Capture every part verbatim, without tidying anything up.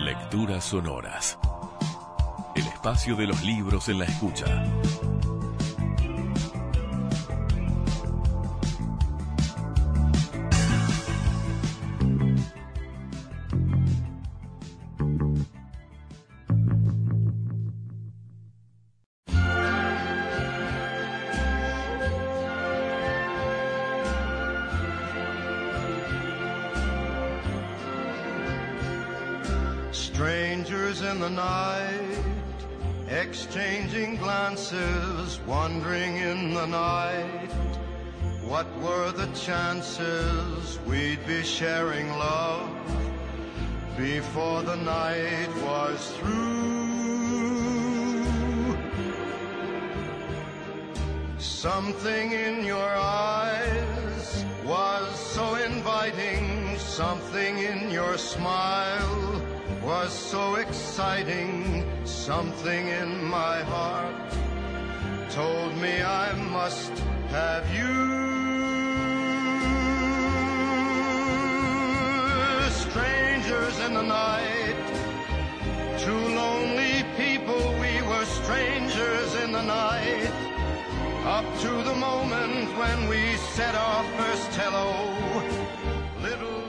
Lecturas sonoras. El espacio de los libros en la escucha. Strangers in the night, exchanging glances, wandering in the night. What were the chances we'd be sharing love before the night was through? Something in your eyes was so inviting, something in your smile was so exciting, something in my heart told me I must have you. Strangers in the night, two lonely people, we were strangers in the night, up to the moment when we said our first hello. Little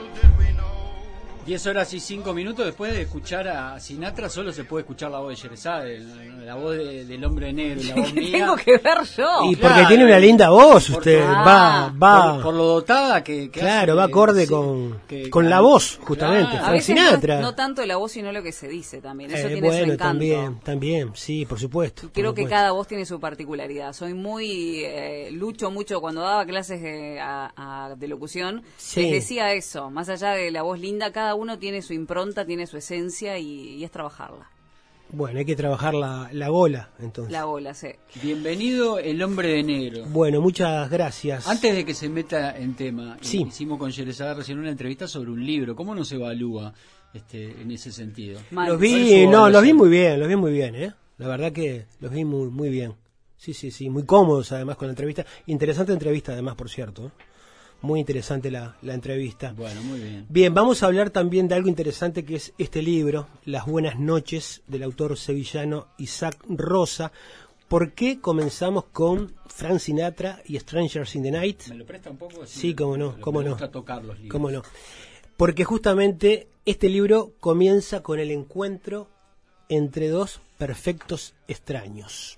diez horas y cinco minutos. Después de escuchar a Sinatra, solo se puede escuchar la voz de Sherezade, la voz de, del hombre negro, la voz mía. Tengo que ver yo. Y claro, porque tiene una linda voz, usted porque, va, ah, va. Por, por lo dotada que, que claro, hace, va acorde sí, con, que, con claro, la voz, justamente. claro. A Frank veces Sinatra. No, no tanto la voz, sino lo que se dice también. Eso Eh, tiene su bueno, encanto. también, también, sí, por supuesto. por Creo que supuesto. cada voz tiene su particularidad. Soy muy, eh, lucho mucho cuando daba clases de, a, a, de locución. Sí. Les decía eso, más allá de la voz linda, cada uno tiene su impronta, tiene su esencia y, y es trabajarla. Bueno, hay que trabajar la, la gola, entonces. La bola, sí. Bienvenido El Hombre de Negro. Bueno, muchas gracias. Antes de que se meta en tema, Sí. hicimos con Sherezade recién una entrevista sobre un libro. ¿Cómo nos evalúa este, en ese sentido? Mal. Los ¿Cuál es vi, su no, los evaluación? vi muy bien, los vi muy bien, ¿eh? La verdad que los vi muy, muy bien. Sí, sí, sí, muy cómodos además con la entrevista. Interesante entrevista además, por cierto, ¿eh? Muy interesante la, la entrevista. Bueno, muy bien. Bien, vamos a hablar también de algo interesante que es este libro, Las Buenas Noches, del autor sevillano Isaac Rosa. ¿Por qué comenzamos con Frank Sinatra y Strangers in the Night? ¿Me lo presta un poco? Sí, cómo no, Me cómo no. gusta tocar los libros. ¿Cómo no? Porque justamente este libro comienza con el encuentro entre dos perfectos extraños.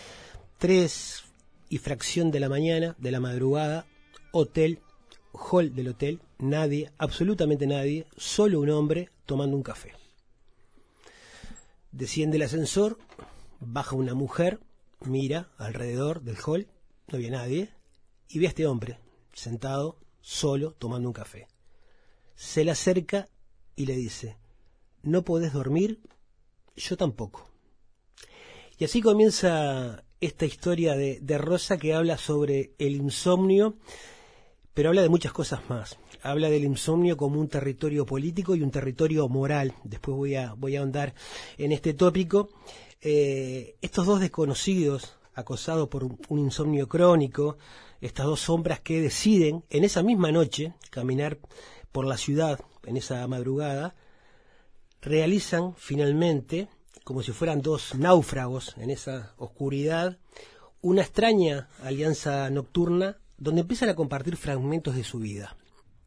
Tres y fracción de la mañana, de la madrugada, hotel, hall del hotel, nadie, absolutamente nadie, solo un hombre tomando un café. Desciende el ascensor, baja una mujer, mira alrededor del hall, no había nadie, y ve a este hombre sentado, solo, tomando un café. Se le acerca y le dice: ¿no podés dormir? Yo tampoco. Y así comienza esta historia de, de Rosa, que habla sobre el insomnio, pero habla de muchas cosas más. Habla del insomnio como un territorio político y un territorio moral. Después voy a, voy a ahondar en este tópico. Eh, estos dos desconocidos, acosados por un, un insomnio crónico, estas dos sombras que deciden en esa misma noche caminar por la ciudad, en esa madrugada, realizan finalmente, como si fueran dos náufragos en esa oscuridad, una extraña alianza nocturna donde empiezan a compartir fragmentos de su vida.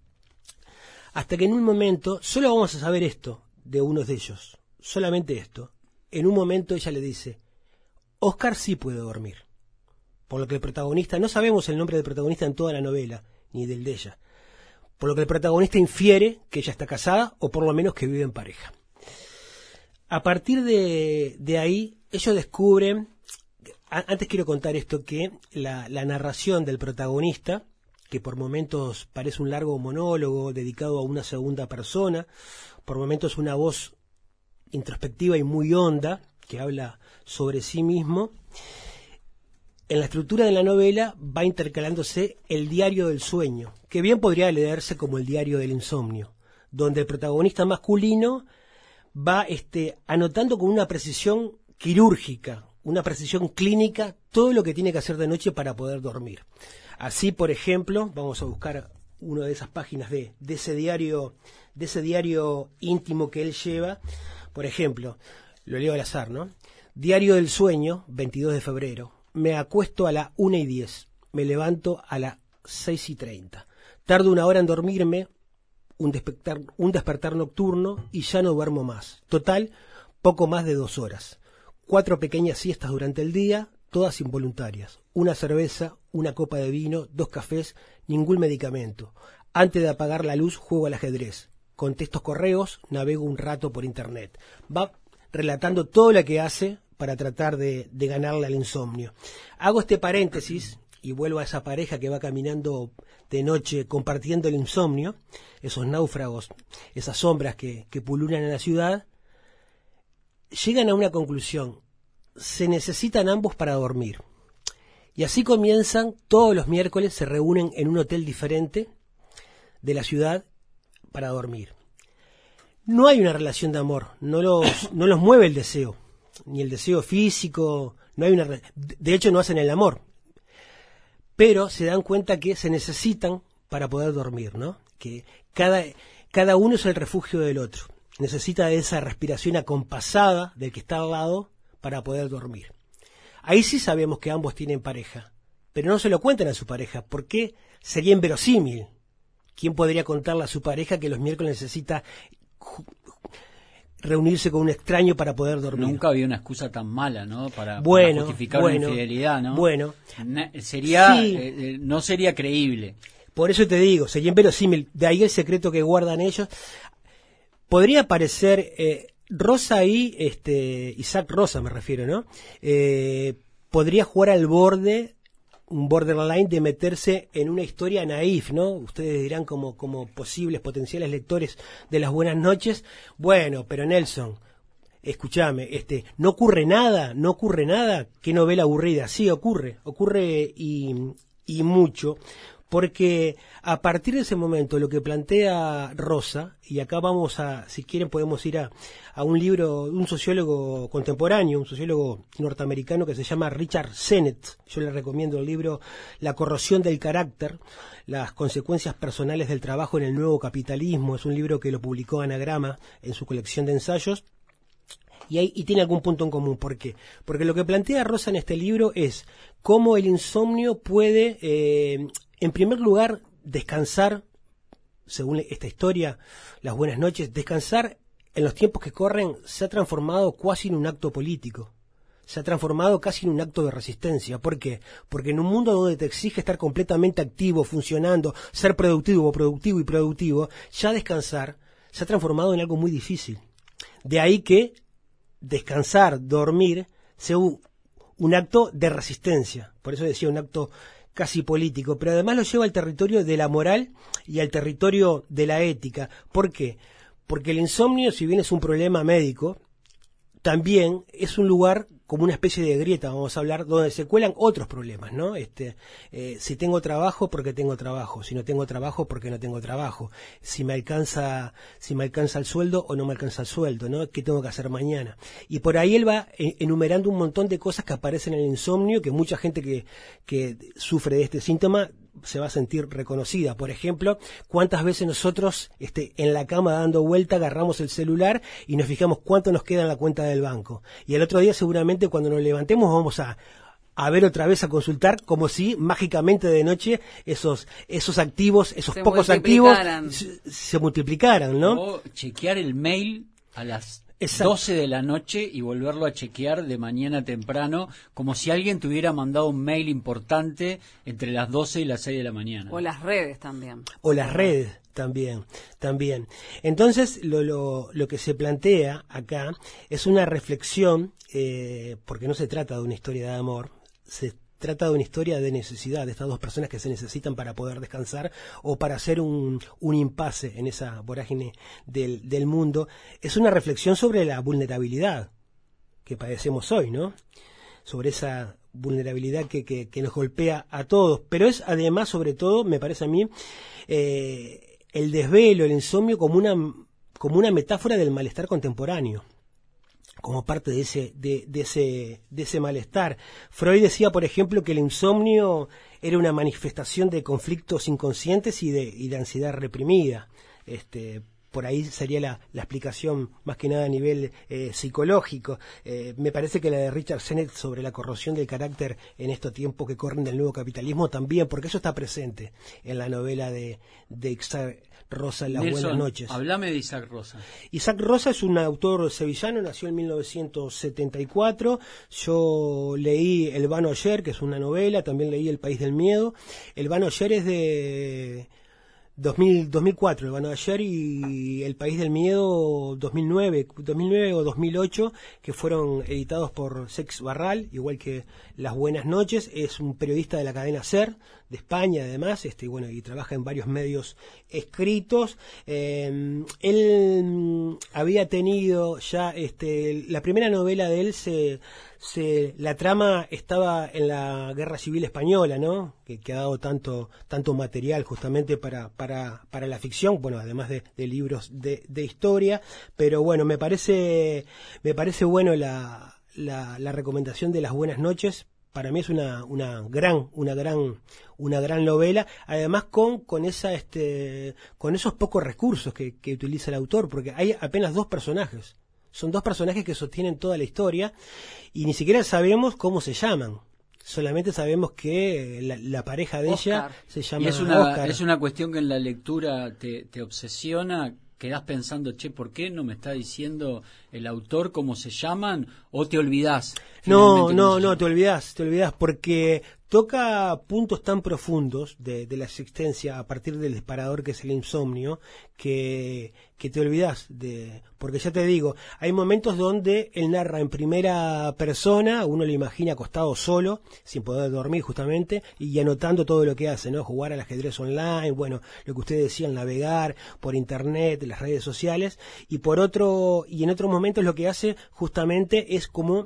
Hasta que en un momento, solo vamos a saber esto de uno de ellos, solamente esto. En un momento ella le dice: Oscar sí puede dormir. Por lo que el protagonista, no sabemos el nombre del protagonista en toda la novela, ni del de ella. Por lo que el protagonista infiere que ella está casada, o por lo menos que vive en pareja. A partir de, de ahí, ellos descubren... Antes quiero contar esto, que la, la narración del protagonista, que por momentos parece un largo monólogo dedicado a una segunda persona, por momentos una voz introspectiva y muy honda, que habla sobre sí mismo, en la estructura de la novela va intercalándose el diario del sueño, que bien podría leerse como el diario del insomnio, donde el protagonista masculino va este, anotando con una precisión quirúrgica, una precisión clínica, todo lo que tiene que hacer de noche para poder dormir. Así, por ejemplo, vamos a buscar una de esas páginas de, de ese diario, de ese diario íntimo que él lleva. Por ejemplo, lo leo al azar, ¿no? Diario del sueño, veintidós de febrero. Me acuesto a las una y diez. Me levanto a las seis y treinta. Tardo una hora en dormirme, un despertar, un despertar nocturno y ya no duermo más. Total, poco más de dos horas. Cuatro pequeñas siestas durante el día, todas involuntarias. Una cerveza, una copa de vino, dos cafés, ningún medicamento. Antes de apagar la luz juego al ajedrez. Contesto correos, navego un rato por internet. Va relatando todo lo que hace para tratar de, de ganarle al insomnio. Hago este paréntesis y vuelvo a esa pareja que va caminando de noche compartiendo el insomnio, esos náufragos, esas sombras que, que pululan en la ciudad. Llegan a una conclusión: se necesitan ambos para dormir. Y así comienzan, todos los miércoles se reúnen en un hotel diferente de la ciudad para dormir. No hay una relación de amor, no los, no los mueve el deseo, ni el deseo físico, no hay una, de hecho no hacen el amor, pero se dan cuenta que se necesitan para poder dormir, ¿no? Que cada, cada uno es el refugio del otro, necesita de esa respiración acompasada del que está al lado para poder dormir. Ahí sí sabemos que ambos tienen pareja, pero no se lo cuentan a su pareja, porque sería inverosímil. ¿Quién podría contarle a su pareja que los miércoles necesita reunirse con un extraño para poder dormir? Nunca había una excusa tan mala, ¿no? Para, bueno, para justificar bueno, una infidelidad, ¿no? Bueno, Na- sería, sí. eh, no sería creíble. Por eso te digo, sería inverosímil. De ahí el secreto que guardan ellos. Podría parecer eh, Rosa y este Isaac Rosa, me refiero, ¿no? Eh, podría jugar al borde, un borderline de meterse en una historia naif, ¿no? Ustedes dirán como, como posibles potenciales lectores de Las Buenas Noches. Bueno, pero Nelson, escúchame, este, no ocurre nada, no ocurre nada. Qué novela aburrida. Sí, ocurre, ocurre y, y mucho. Porque a partir de ese momento lo que plantea Rosa, y acá vamos a, si quieren podemos ir a, a un libro de un sociólogo contemporáneo, un sociólogo norteamericano que se llama Richard Sennett. Yo le recomiendo el libro La corrosión del carácter, las consecuencias personales del trabajo en el nuevo capitalismo. Es un libro que lo publicó Anagrama en su colección de ensayos. Y, hay, y tiene algún punto en común. ¿Por qué? Porque lo que plantea Rosa en este libro es cómo el insomnio puede, eh, en primer lugar, descansar, según esta historia, Las Buenas Noches, descansar en los tiempos que corren se ha transformado casi en un acto político. Se ha transformado casi en un acto de resistencia. ¿Por qué? Porque en un mundo donde te exige estar completamente activo, funcionando, ser productivo, productivo y productivo, ya descansar se ha transformado en algo muy difícil. De ahí que descansar, dormir, sea un, un acto de resistencia. Por eso decía un acto casi político, pero además lo lleva al territorio de la moral y al territorio de la ética. ¿Por qué? Porque el insomnio, si bien es un problema médico, también es un lugar como una especie de grieta, vamos a hablar, donde se cuelan otros problemas, ¿no? Este, eh, si tengo trabajo, porque tengo trabajo; si no tengo trabajo, porque no tengo trabajo; si me alcanza, si me alcanza el sueldo o no me alcanza el sueldo, ¿no? ¿Qué tengo que hacer mañana? Y por ahí él va enumerando un montón de cosas que aparecen en el insomnio, que mucha gente que, que sufre de este síntoma se va a sentir reconocida. Por ejemplo, cuántas veces nosotros este, en la cama dando vuelta agarramos el celular y nos fijamos cuánto nos queda en la cuenta del banco, y el otro día seguramente cuando nos levantemos vamos a a ver otra vez, a consultar, como si mágicamente de noche esos esos activos, esos se pocos activos se, se multiplicaran, ¿no? O chequear el mail a las Exacto. doce de la noche y volverlo a chequear de mañana temprano, como si alguien te hubiera mandado un mail importante entre las doce y las seis de la mañana. O las redes también. O las redes también, también. Entonces, lo, lo, lo que se plantea acá es una reflexión, eh, porque no se trata de una historia de amor, se trata de una historia de necesidad, de estas dos personas que se necesitan para poder descansar o para hacer un, un impasse en esa vorágine del, del mundo. Es una reflexión sobre la vulnerabilidad que padecemos hoy, ¿no? Sobre esa vulnerabilidad que, que, que nos golpea a todos. Pero es además, sobre todo, me parece a mí, eh, el desvelo, el insomnio como una, como una metáfora del malestar contemporáneo, como parte de ese, de, de ese, de ese malestar. Freud decía, por ejemplo, que el insomnio era una manifestación de conflictos inconscientes y de, y de ansiedad reprimida. Este, por ahí sería la, la explicación más que nada a nivel eh, psicológico. Eh, me parece que la de Richard Sennett sobre la corrosión del carácter en estos tiempos que corren del nuevo capitalismo también, porque eso está presente en la novela de, de Isaac Rosa, Las Nelson, Buenas Noches. Hablame de Isaac Rosa. Isaac Rosa es un autor sevillano, nació en mil novecientos setenta y cuatro. Yo leí El vano ayer, que es una novela, también leí El país del miedo. El vano ayer es de dos mil, dos mil cuatro, El vano ayer, y El país del miedo dos mil nueve, dos mil nueve o dos mil ocho, que fueron editados por Sex Barral, igual que Las Buenas Noches. Es un periodista de la cadena SER, de España además, este, bueno, y trabaja en varios medios escritos. Eh, él había tenido ya, este, la primera novela de él se, se, la trama estaba en la Guerra Civil Española, ¿no? Que, que ha dado tanto, tanto material justamente para, para, para la ficción, bueno, además de, de libros de, de historia, pero bueno, me parece, me parece bueno la, la, la recomendación de Las Buenas Noches. Para mí es una, una gran, una gran, una gran novela, además con, con esa, este, con esos pocos recursos que, que utiliza el autor, porque hay apenas dos personajes. Son dos personajes que sostienen toda la historia y ni siquiera sabemos cómo se llaman. Solamente sabemos que la, la pareja de Oscar. ella se llama Y es una, Oscar. es una cuestión que en la lectura te, te obsesiona. Quedás pensando, che, ¿por qué no me está diciendo el autor cómo se llaman? ¿O te olvidás? No, no, no, te olvidás, te olvidás, porque toca puntos tan profundos de, de la existencia a partir del disparador que es el insomnio, que, que te olvidás de, porque ya te digo, hay momentos donde él narra en primera persona, uno lo imagina acostado solo, sin poder dormir justamente, y anotando todo lo que hace, ¿no? Jugar al ajedrez online, bueno, lo que ustedes decían, navegar por internet, las redes sociales, y por otro, y en otros momentos lo que hace justamente es como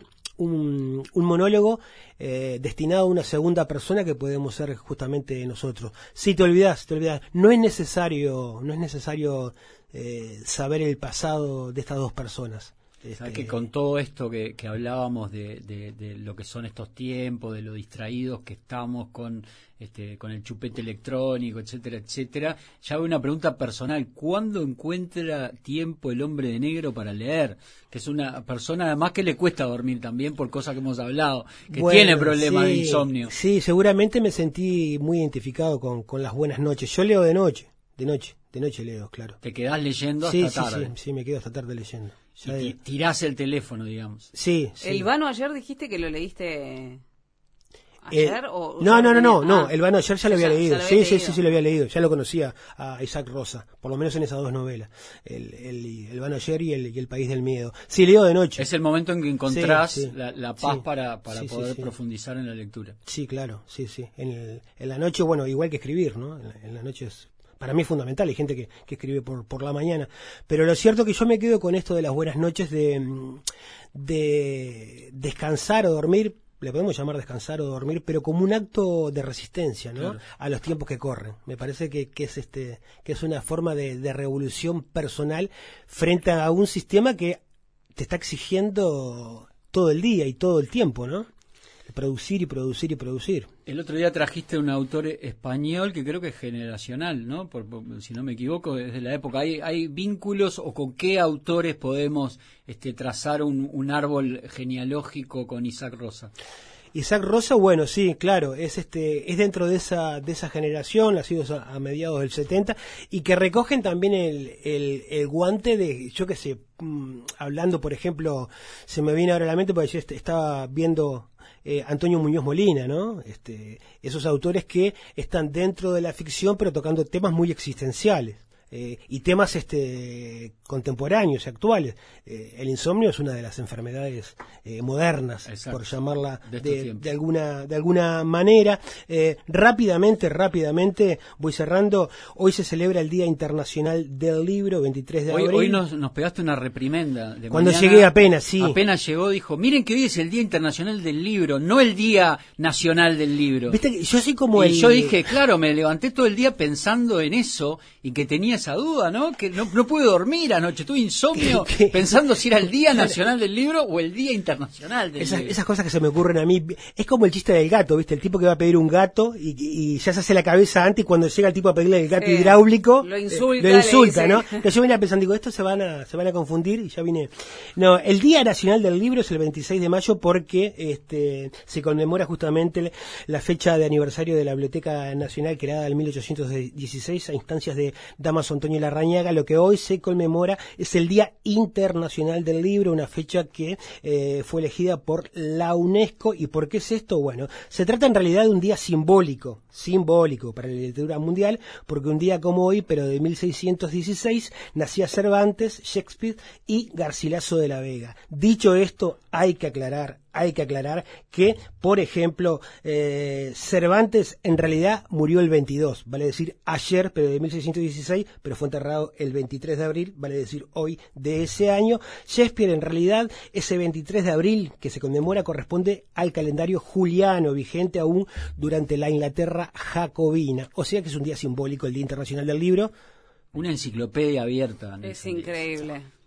Un, un monólogo eh, destinado a una segunda persona que podemos ser justamente nosotros. Sí, te olvidás, te olvidás. No es necesario, no es necesario eh, saber el pasado de estas dos personas. Este... Este... que con todo esto que, que hablábamos de, de, de lo que son estos tiempos, de lo distraídos que estamos con este con el chupete electrónico, etcétera, etcétera, ya hay una pregunta personal: ¿cuándo encuentra tiempo el hombre de negro para leer? Que es una persona además que le cuesta dormir también por cosas que hemos hablado, que bueno, tiene problemas sí, de insomnio. Sí, seguramente me sentí muy identificado con, con Las Buenas Noches. Yo leo de noche, de noche, de noche leo, claro. Te quedás leyendo sí, hasta sí, tarde. Sí, sí, me quedo hasta tarde leyendo. Y de... tirás el teléfono, digamos. Sí, sí. ¿El vano ayer dijiste que lo leíste ayer? Eh, o no, no, no, no, no, ah, El vano ayer ya lo había ya, leído. ya lo Sí, había sí, leído. sí, sí, lo había leído. Ya lo conocía a Isaac Rosa, por lo menos en esas dos novelas. El, el, el vano ayer y el, y el país del miedo. Sí, leo de noche. Es el momento en que encontrás sí, sí, la, la paz sí, para, para sí, sí, poder sí. profundizar en la lectura. Sí, claro, sí, sí. En, el, en la noche, bueno, igual que escribir, ¿no? En la, en la noche es... Para mí es fundamental, hay gente que, que escribe por, por la mañana. Pero lo cierto es que yo me quedo con esto de las buenas noches, de, de descansar o dormir, le podemos llamar descansar o dormir, pero como un acto de resistencia, ¿no? Claro. A los tiempos que corren. Me parece que, que es este que es una forma de, de revolución personal frente a un sistema que te está exigiendo todo el día y todo el tiempo, ¿no? Producir y producir y producir. El otro día trajiste un autor español que creo que es generacional, ¿no? Por, por, si no me equivoco, desde la época. ¿Hay, hay vínculos o con qué autores podemos este, trazar un, un árbol genealógico con Isaac Rosa? Isaac Rosa, bueno, sí, claro, es este es dentro de esa de esa generación, nacidos a, a mediados del setenta, y que recogen también el, el, el guante de, yo qué sé, mmm, hablando, por ejemplo, se me viene ahora a la mente porque yo est- estaba viendo eh, Antonio Muñoz Molina, ¿no? Este, esos autores que están dentro de la ficción pero tocando temas muy existenciales. Eh, y temas este contemporáneos y actuales. Eh, el insomnio es una de las enfermedades eh, modernas, exacto, por llamarla de, de, de alguna de alguna manera. Eh, rápidamente, rápidamente voy cerrando. Hoy se celebra el Día Internacional del Libro, veintitrés de Hoy, abril. hoy nos, nos pegaste una reprimenda. De Cuando mañana, llegué apenas, sí. Apenas llegó, dijo, miren que hoy es el Día Internacional del Libro, no el Día Nacional del Libro. ¿Viste? Yo soy como y el... yo dije, claro, me levanté todo el día pensando en eso y que tenía esa duda, ¿no? Que no, no pude dormir anoche, tuve insomnio ¿Qué? pensando si era el Día Nacional del Libro o el Día Internacional del Esas, Libro. esas cosas que se me ocurren a mí, es como el chiste del gato, ¿viste? El tipo que va a pedir un gato y, y ya se hace la cabeza antes y cuando llega el tipo a pedirle el gato Sí. hidráulico, Lo insulta, eh, lo insulta, le ¿no? dice. Entonces yo venía pensando, digo, estos se van a se van a confundir y ya vine. No, el Día Nacional del Libro es el veintiséis de mayo porque este se conmemora justamente la fecha de aniversario de la Biblioteca Nacional creada en mil ochocientos dieciséis a instancias de Dámaso Antonio Larrañaga. Lo que hoy se conmemora es el Día Internacional del Libro, una fecha que eh, fue elegida por la UNESCO. ¿Y por qué es esto? Bueno, se trata en realidad de un día simbólico, simbólico para la literatura mundial, porque un día como hoy, pero de mil seiscientos dieciséis, nacía Cervantes, Shakespeare y Garcilaso de la Vega. Dicho esto, hay que aclarar, hay que aclarar que, por ejemplo, eh, Cervantes en realidad murió el veintidós, vale decir ayer, pero de mil seiscientos dieciséis, pero fue enterrado el veintitrés de abril, vale decir hoy de ese año. Shakespeare en realidad, ese veintitrés de abril que se conmemora corresponde al calendario juliano, vigente aún durante la Inglaterra jacobina. O sea que es un día simbólico, el Día Internacional del Libro. Una enciclopedia abierta. Es Nelson. increíble.